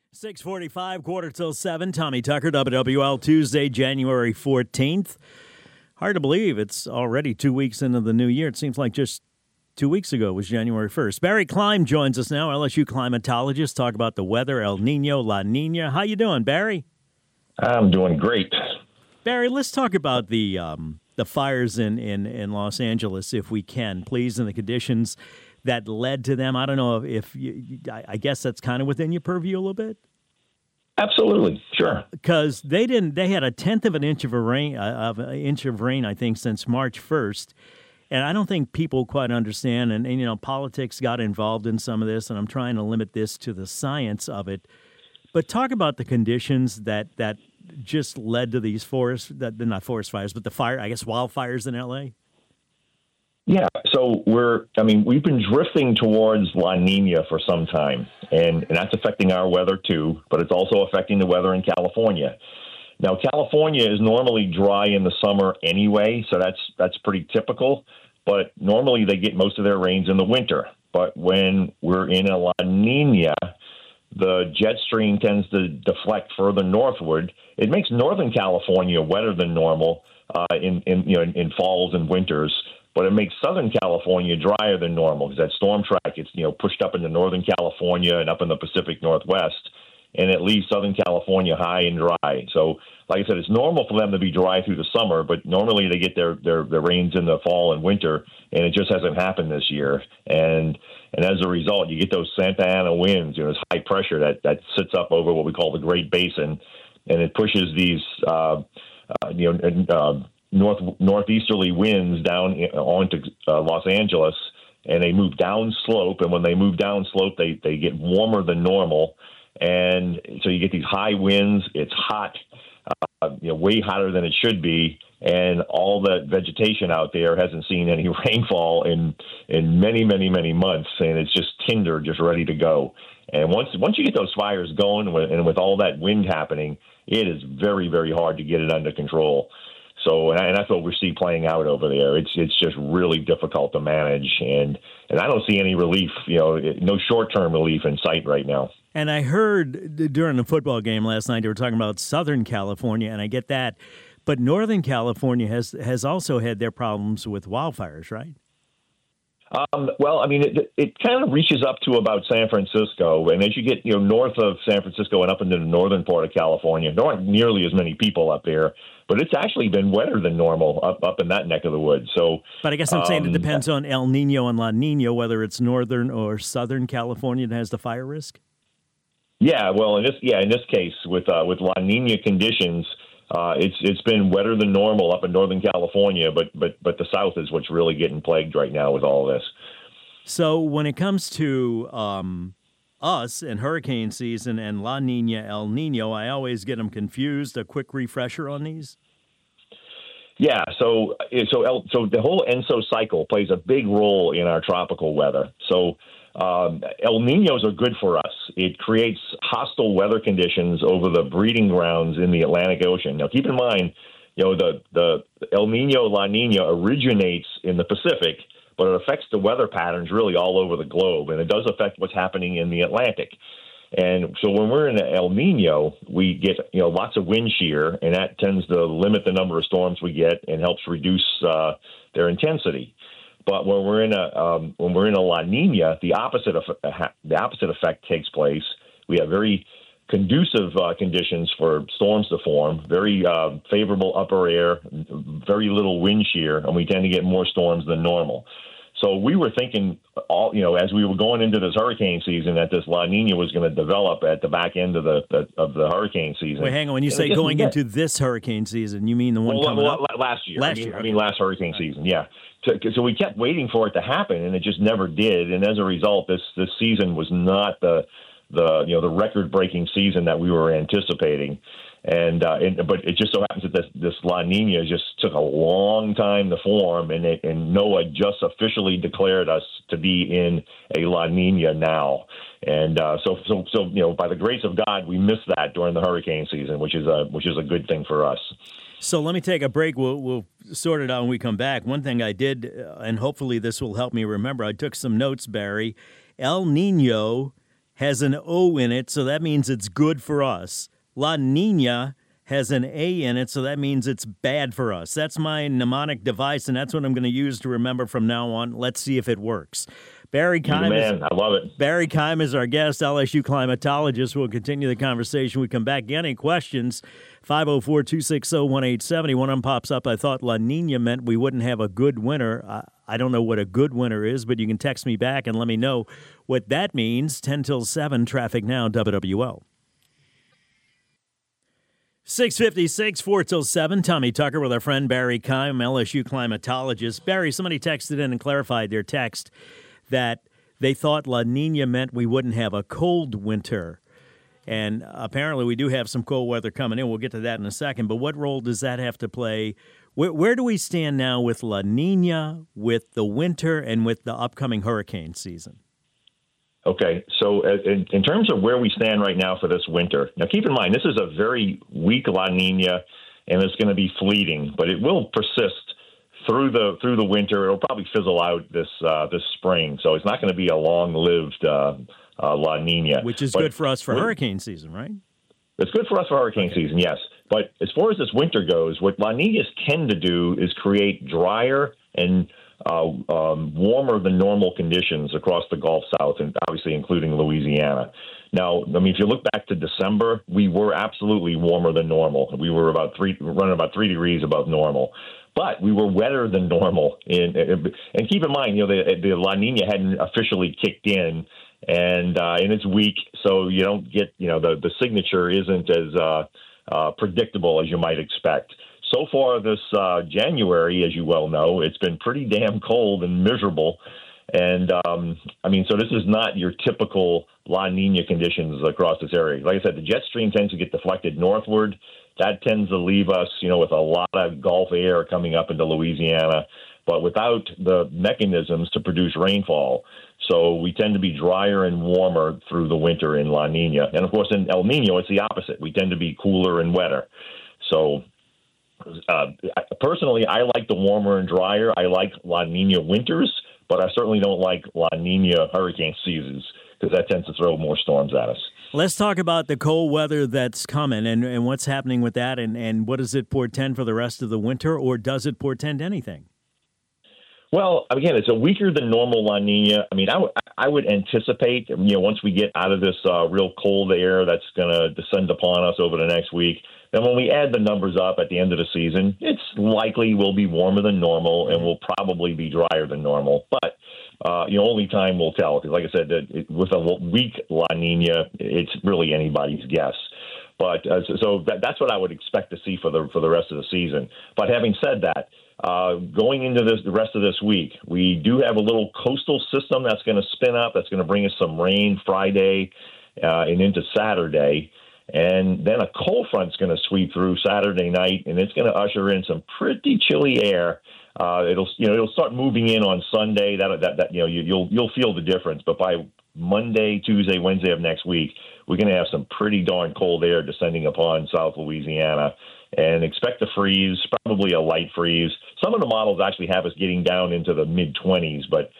6:45, quarter till 7. Tommy Tucker, WWL, Tuesday, January 14th. Hard to believe it's already 2 weeks into the new year. It seems like just 2 weeks ago was January 1st. Barry Klein joins us now, LSU climatologist, talk about the weather, El Nino, La Nina. How you doing, Barry? I'm doing great. Barry, let's talk about the fires in Los Angeles, if we can, please, and the conditions that led to them. I don't know if I guess that's kind of within your purview a little bit. Absolutely, sure. Because they had a tenth of an inch of rain, I think, since March 1st. And I don't think people quite understand. And politics got involved in some of this, and I'm trying to limit this to the science of it. But talk about the conditions that just led to these not forest fires, but wildfires in L.A. Yeah, so we've been drifting towards La Nina for some time, and that's affecting our weather too, but it's also affecting the weather in California. Now, California is normally dry in the summer anyway, so that's pretty typical, but normally they get most of their rains in the winter. But when we're in a La Nina, the jet stream tends to deflect further northward. It makes Northern California wetter than normal in falls and winters. But it makes Southern California drier than normal because that storm track gets pushed up into Northern California and up in the Pacific Northwest, and it leaves Southern California high and dry. So, like I said, it's normal for them to be dry through the summer, but normally they get their rains in the fall and winter, and it just hasn't happened this year. And as a result, you get those Santa Ana winds, this high pressure that sits up over what we call the Great Basin, and it pushes these northeasterly winds down onto Los Angeles, and they move down slope. And when they move down slope, they get warmer than normal, and so you get these high winds. It's hot, way hotter than it should be, and all the vegetation out there hasn't seen any rainfall in many, many, many months, and it's just tinder, just ready to go. And once you get those fires going, and with all that wind happening, it is very, very hard to get it under control. So, and that's what we see playing out over there. It's just really difficult to manage, and I don't see any relief, no short-term relief in sight right now. And I heard during the football game last night, they were talking about Southern California, and I get that. But Northern California has also had their problems with wildfires, right? It kind of reaches up to about San Francisco, and as you get north of San Francisco and up into the northern part of California, there aren't nearly as many people up there, but it's actually been wetter than normal up in that neck of the woods. So, but I guess I'm saying it depends on El Nino and La Nina, whether it's northern or southern California that has the fire risk. Yeah, well, in this case with La Nina conditions. It's been wetter than normal up in Northern California, but the South is what's really getting plagued right now with all of this. So when it comes to us and hurricane season and La Nina, El Nino, I always get them confused. A quick refresher on these. Yeah, so the whole ENSO cycle plays a big role in our tropical weather. So El Ninos are good for us. It creates hostile weather conditions over the breeding grounds in the Atlantic Ocean. Now, keep in mind, the El Nino, La Nina originates in the Pacific, but it affects the weather patterns really all over the globe, and it does affect what's happening in the Atlantic. And so when we're in an El Nino, we get lots of wind shear, and that tends to limit the number of storms we get and helps reduce their intensity. But when we're in a La Nina, the opposite effect takes place. We have very conducive conditions for storms to form, very favorable upper air, very little wind shear, and we tend to get more storms than normal. So we were thinking, as we were going into this hurricane season, that this La Nina was going to develop at the back end of the hurricane season. Wait, hang on. When you say going into this hurricane season, you mean the one coming up? Last year. I mean, last hurricane season, yeah. So we kept waiting for it to happen, and it just never did. And as a result, this season was not the record-breaking season that we were anticipating. But it just so happens that this La Nina just took a long time to form, and NOAA just officially declared us to be in a La Nina now. And so by the grace of God, we missed that during the hurricane season, which is a good thing for us. So let me take a break. We'll sort it out when we come back. One thing I did, and hopefully this will help me remember, I took some notes, Barry. El Nino has an O in it, so that means it's good for us. La Nina has an A in it, so that means it's bad for us. That's my mnemonic device, and that's what I'm going to use to remember from now on. Let's see if it works. Barry Keim, I love it. Barry Keim is our guest, LSU climatologist. We'll continue the conversation. We come back. Get any questions? 504-260-1870. One of them pops up. I thought La Nina meant we wouldn't have a good winter. I don't know what a good winter is, but you can text me back and let me know what that means. 10 till 7, traffic now, WWL. 6:56, 4 till 7. Tommy Tucker with our friend Barry Keim, LSU climatologist. Barry, somebody texted in and clarified their text that they thought La Nina meant we wouldn't have a cold winter. And apparently we do have some cold weather coming in. We'll get to that in a second. But what role does that have to play? Where do we stand now with La Nina, with the winter, and with the upcoming hurricane season? Okay, so in terms of where we stand right now for this winter, now keep in mind this is a very weak La Nina, and it's going to be fleeting, but it will persist through the winter. It'll probably fizzle out this spring, so it's not going to be a long-lived La Nina. Which is good for us for hurricane season, right? It's good for us for hurricane season, yes. But as far as this winter goes, what La Ninas tend to do is create drier and warmer than normal conditions across the Gulf South, and obviously including Louisiana. Now, I mean, if you look back to December, we were absolutely warmer than normal. We were running about 3 degrees above normal. But we were wetter than normal. And keep in mind, the La Nina hadn't officially kicked in, and it's weak, so you don't get, the signature isn't as predictable as you might expect. So far this January, as you well know, it's been pretty damn cold and miserable. And, so this is not your typical La Nina conditions across this area. Like I said, the jet stream tends to get deflected northward. That tends to leave us, with a lot of Gulf air coming up into Louisiana, but without the mechanisms to produce rainfall. So we tend to be drier and warmer through the winter in La Nina. And, of course, in El Nino, it's the opposite. We tend to be cooler and wetter. So personally, I like the warmer and drier. I like La Nina winters, but I certainly don't like La Nina hurricane seasons because that tends to throw more storms at us. Let's talk about the cold weather that's coming and what's happening with that, and what does it portend for the rest of the winter, or does it portend anything? Well, again, it's a weaker than normal La Nina. I mean, I would anticipate, once we get out of this real cold air that's going to descend upon us over the next week, then when we add the numbers up at the end of the season, it's likely will be warmer than normal and will probably be drier than normal. But only time will tell. Because, like I said, with a weak La Nina, it's really anybody's guess. But so that's what I would expect to see for the rest of the season. But having said that, going into the rest of this week, we do have a little coastal system that's going to spin up. That's going to bring us some rain Friday and into Saturday. And then a cold front's going to sweep through Saturday night, and it's going to usher in some pretty chilly air. It'll start moving in on Sunday. You'll feel the difference. But by Monday, Tuesday, Wednesday of next week, we're going to have some pretty darn cold air descending upon South Louisiana, and expect to freeze, probably a light freeze. Some of the models actually have us getting down into the mid-20s, but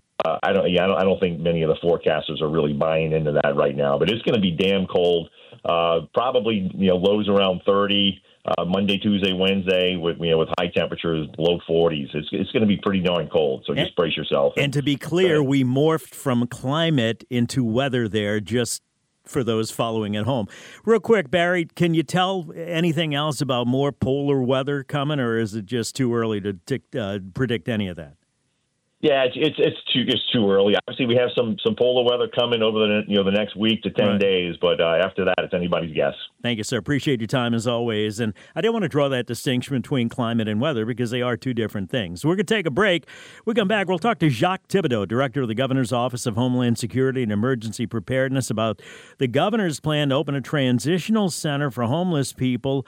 I don't think many of the forecasters are really buying into that right now. But it's going to be damn cold. Probably lows around 30 Monday, Tuesday, Wednesday with high temperatures below 40s. It's going to be pretty darn cold. So just brace yourself. And to be clear, we morphed from climate into weather there, just for those following at home. Real quick, Barry, can you tell anything else about more polar weather coming, or is it just too early to predict any of that? Yeah, it's too early. Obviously, we have some polar weather coming over the next week to 10 days, but after that, it's anybody's guess. Thank you, sir. Appreciate your time as always. And I didn't want to draw that distinction between climate and weather because they are two different things. We're going to take a break. We come back. We'll talk to Jacques Thibodeau, director of the Governor's Office of Homeland Security and Emergency Preparedness, about the governor's plan to open a transitional center for homeless people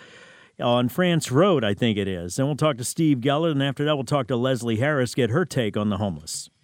on France Road, I think it is. And we'll talk to Steve Geller, and after that we'll talk to Leslie Harris, get her take on the homeless.